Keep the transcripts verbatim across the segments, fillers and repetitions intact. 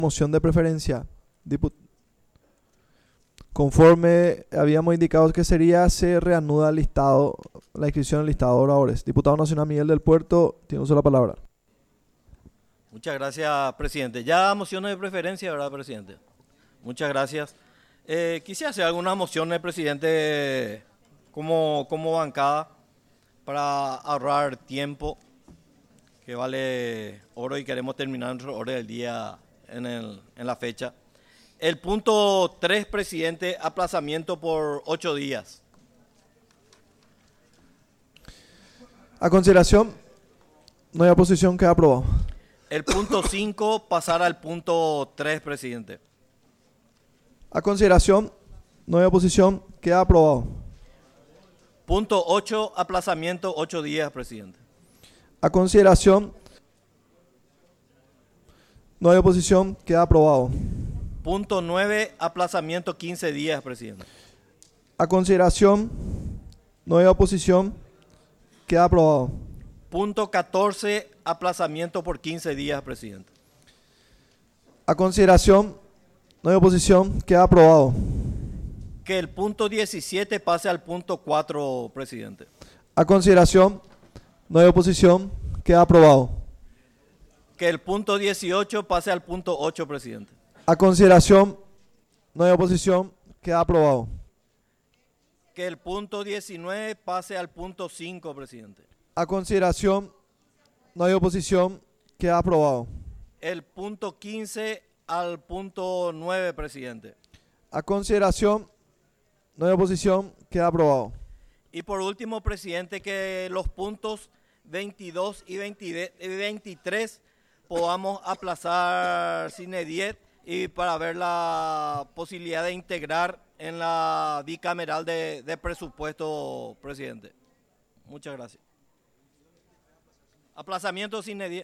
Moción de preferencia. Diput Conforme habíamos indicado que sería, se reanuda el listado, la inscripción del listado de oradores. Diputado Nacional Miguel del Puerto, tiene uso la palabra. Muchas gracias, presidente. Ya mociones de preferencia, ¿verdad, presidente? Muchas gracias. Eh, quisiera hacer algunas mociones, presidente, como, como bancada, para ahorrar tiempo, que vale oro y queremos terminar nuestro orden del día en, el, en la fecha. El punto tres, presidente, aplazamiento por ocho días. A consideración, no hay oposición, queda aprobado. El punto cinco, pasar al punto tres, presidente. A consideración, no hay oposición, queda aprobado. Punto ocho, aplazamiento ocho días, presidente. A consideración, no hay oposición, queda aprobado. Punto nueve, aplazamiento quince días, presidente. A consideración, no hay oposición, queda aprobado. Punto catorce, aplazamiento por quince días, presidente. A consideración, no hay oposición, queda aprobado. Que el punto diecisiete pase al punto cuatro, presidente. A consideración, no hay oposición, queda aprobado. Que el punto dieciocho pase al punto ocho, presidente. A consideración, no hay oposición, queda aprobado. Que el punto diecinueve pase al punto cinco, presidente. A consideración, no hay oposición, queda aprobado. El punto quince al punto nueve, presidente. A consideración, no hay oposición, queda aprobado. Y por último, presidente, que los puntos veintidós y veintitrés podamos aplazar sine die y para ver la posibilidad de integrar en la bicameral de, de presupuesto, presidente. Muchas gracias. Aplazamiento sine die.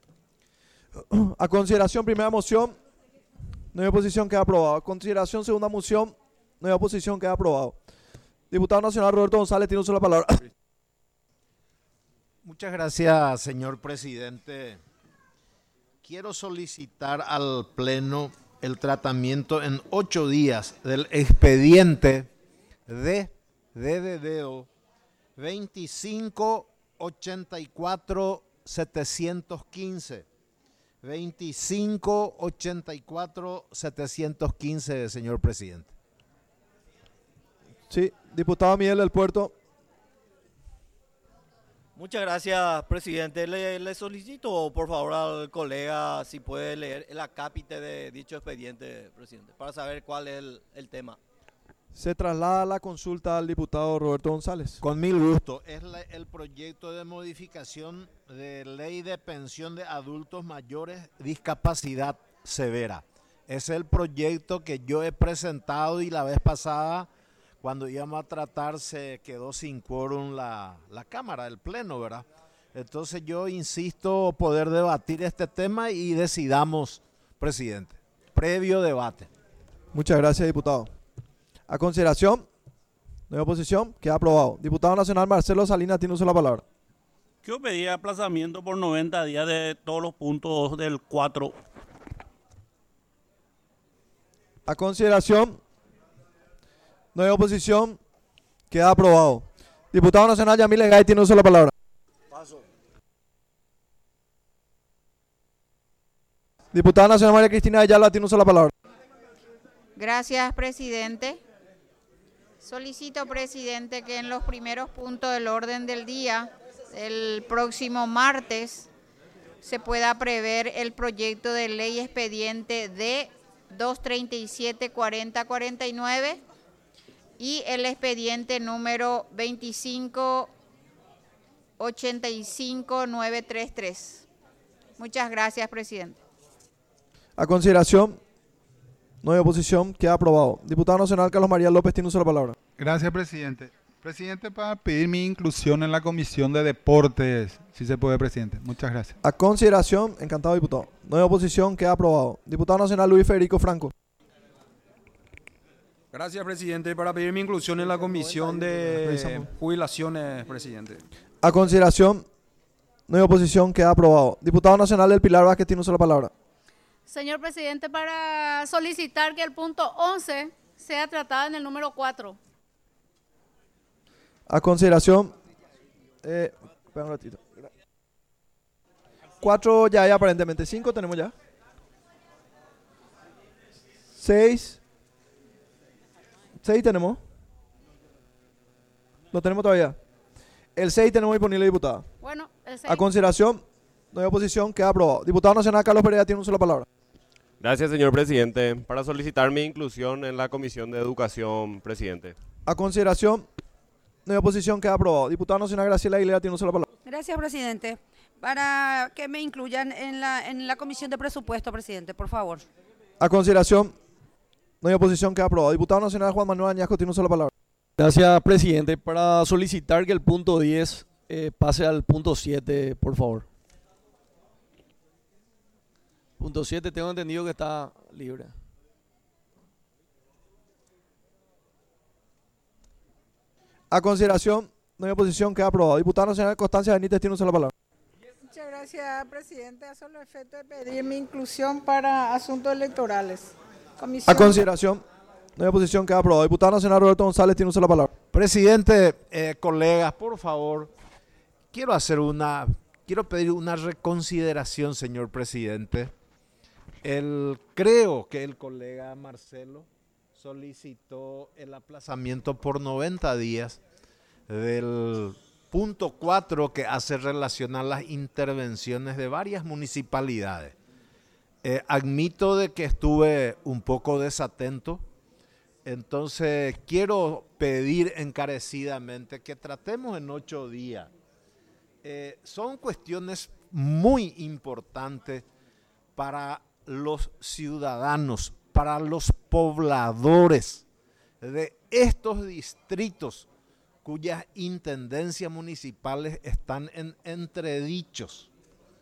A consideración, primera moción, no hay oposición, queda aprobado. A consideración, segunda moción, no hay oposición, queda aprobado. Diputado Nacional Roberto González, tiene uso la palabra. Muchas gracias, señor presidente. Quiero solicitar al Pleno el tratamiento en ocho días del expediente de D D D O veinticinco ochenta y cuatro setecientos quince. veinticinco ochenta y cuatro setecientos quince, señor presidente. Sí, diputado Miguel del Puerto. Muchas gracias, presidente. Le, le solicito, por favor, al colega si puede leer el acápite de dicho expediente, presidente, para saber cuál es el, el tema. Se traslada la consulta al diputado Roberto González. Con mil gusto. Es la, el proyecto de modificación de ley de pensión de adultos mayores, discapacidad severa. Es el proyecto que yo he presentado y la vez pasada, cuando íbamos a tratar, se quedó sin quórum la, la Cámara, el Pleno, ¿verdad? Entonces yo insisto poder debatir este tema y decidamos, presidente, previo debate. Muchas gracias, diputado. A consideración, no hay oposición, queda aprobado. Diputado Nacional Marcelo Salinas, tiene uso de la palabra. Quiero pedir aplazamiento por noventa días de todos los puntos del cuatro. A consideración, no hay oposición, queda aprobado. Diputado Nacional Yamile Gay, tiene uso de la palabra. Paso. Diputada Nacional María Cristina Ayala, tiene uso de la palabra. Gracias, presidente. Solicito, presidente, que en los primeros puntos del orden del día, el próximo martes, se pueda prever el proyecto de ley expediente D doscientos treinta y siete cuarenta cuarenta y nueve y el expediente número veinticinco ochenta y cinco novecientos treinta y tres. Muchas gracias, presidente. A consideración, no hay oposición, queda aprobado. Diputado Nacional Carlos María López, tiene uso de la palabra. Gracias, presidente. Presidente, para pedir mi inclusión en la Comisión de Deportes, si se puede, presidente. Muchas gracias. A consideración, encantado, diputado. No hay oposición, queda aprobado. Diputado Nacional Luis Federico Franco. Gracias, presidente, para pedir mi inclusión en la Comisión de Jubilaciones, presidente. A consideración, no hay oposición, queda aprobado. Diputado Nacional del Pilar Vázquez, tiene uso de la palabra. Señor presidente, para solicitar que el punto once sea tratado en el número cuatro. A consideración, eh, espera un ratito. Cuatro ya hay aparentemente, cinco tenemos ya. Seis. Seis tenemos. No tenemos todavía. El seis tenemos disponible, diputada. Bueno, el seis. A consideración, no hay oposición, queda aprobado. Diputado nacional Carlos Pereira tiene una sola palabra. Gracias, señor presidente. Para solicitar mi inclusión en la Comisión de Educación, presidente. A consideración, no hay oposición, queda aprobado. Diputado nacional Graciela Aguilera tiene una sola palabra. Gracias, presidente. Para que me incluyan en la, en la Comisión de Presupuesto, presidente, por favor. A consideración, no hay oposición, queda aprobado. Diputado nacional Juan Manuel Añasco tiene una sola palabra. Gracias, presidente. Para solicitar que el punto diez eh, pase al punto siete, por favor. Punto siete, tengo entendido que está libre. A consideración, no hay oposición, queda aprobado. Diputado nacional Constancia Benítez tiene una sola palabra. Muchas gracias, presidente. A solo efecto de pedir mi inclusión para asuntos electorales. Comisión. A consideración, no hay oposición, queda aprobado. Diputado nacional Roberto González tiene una sola palabra. Presidente, eh, colegas, por favor, quiero hacer una, quiero pedir una reconsideración, señor presidente. El, creo que el colega Marcelo solicitó el aplazamiento por noventa días del punto cuatro que hace relación a las intervenciones de varias municipalidades. Eh, admito de que estuve un poco desatento, entonces quiero pedir encarecidamente que tratemos en ocho días. Eh, son cuestiones muy importantes para los ciudadanos, para los pobladores de estos distritos cuyas intendencias municipales están en entredichos.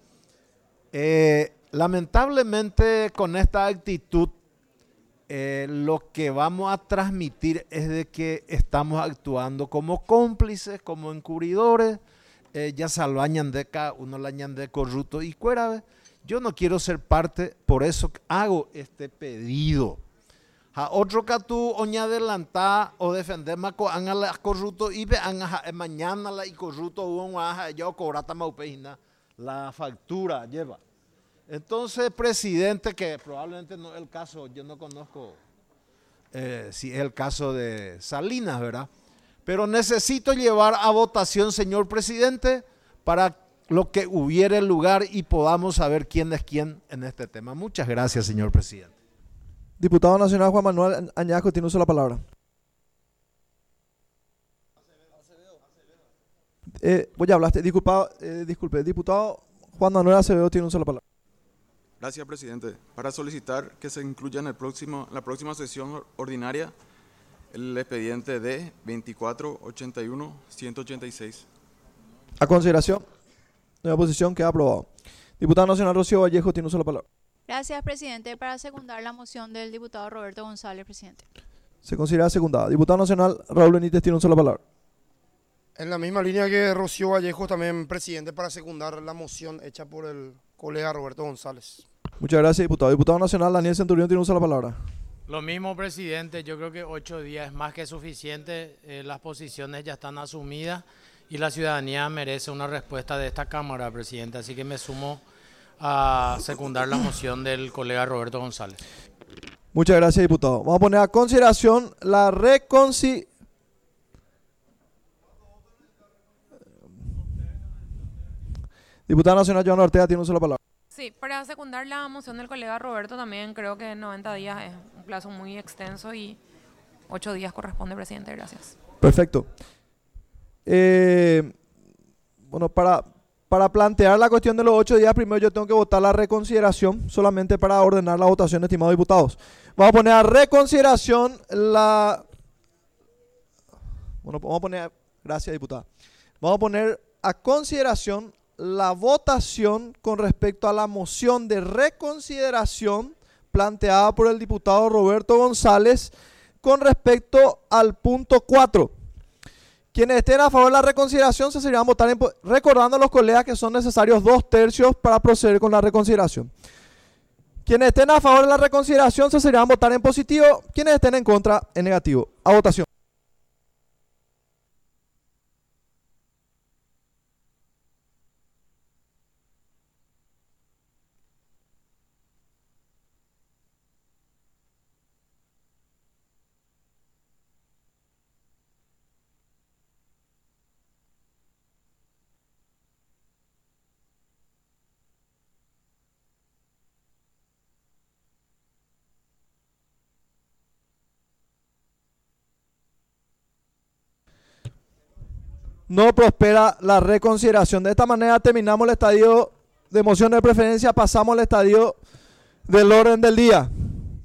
Eh, lamentablemente con esta actitud eh, lo que vamos a transmitir es de que estamos actuando como cómplices, como encubridores, eh, ya salvañan de acá, uno la de corrupto y cuera. Yo no quiero ser parte, por eso hago este pedido. A otro que tú oña adelantar o defender más con la corrupto y vean mañana la y corrupto uno a yo cobrata maupejina la factura lleva. Entonces, presidente, que probablemente no es el caso, yo no conozco eh, si es el caso de Salinas, ¿verdad? Pero necesito llevar a votación, señor presidente, para lo que hubiere lugar y podamos saber quién es quién en este tema. Muchas gracias, señor presidente. Diputado nacional Juan Manuel Añasco tiene una sola palabra. Eh, vos ya hablaste, disculpa, eh, disculpe, diputado Juan Manuel Acevedo tiene una sola palabra. Gracias, presidente. Para solicitar que se incluya en el próximo, la próxima sesión ordinaria el expediente D veinticuatro ochenta y uno ciento ochenta y seis. A consideración, no hay oposición, queda aprobado. Diputado nacional Rocío Vallejo tiene una sola palabra. Gracias, presidente. Para secundar la moción del diputado Roberto González, presidente. Se considera secundada. Diputado nacional Raúl Benítez tiene una sola palabra. En la misma línea que Rocío Vallejo, también presidente, para secundar la moción hecha por el colega Roberto González. Muchas gracias, diputado. Diputado nacional Daniel Centurión tiene una sola palabra. Lo mismo, presidente. Yo creo que ocho días es más que suficiente. Eh, las posiciones ya están asumidas y la ciudadanía merece una respuesta de esta Cámara, presidente. Así que me sumo a secundar la moción del colega Roberto González. Muchas gracias, diputado. Vamos a poner a consideración la reconciliación. Diputada nacional Joana Ortega tiene una sola palabra. Sí, para secundar la moción del colega Roberto también creo que noventa días es un plazo muy extenso y ocho días corresponde, presidente. Gracias. Perfecto. Eh, bueno, para, para plantear la cuestión de los ocho días, primero yo tengo que votar la reconsideración, solamente para ordenar la votación, estimados diputados. Vamos a poner a reconsideración la... Bueno, vamos a poner... Gracias, diputada. Vamos a poner a consideración la votación con respecto a la moción de reconsideración planteada por el diputado Roberto González con respecto al punto cuatro. Quienes estén a favor de la reconsideración se seguirán votar en, recordando a los colegas que son necesarios dos tercios para proceder con la reconsideración. Quienes estén a favor de la reconsideración se serán votar en positivo, quienes estén en contra en negativo. A votación. No prospera la reconsideración. De esta manera terminamos el estadio de moción de preferencia, pasamos al estadio del orden del día.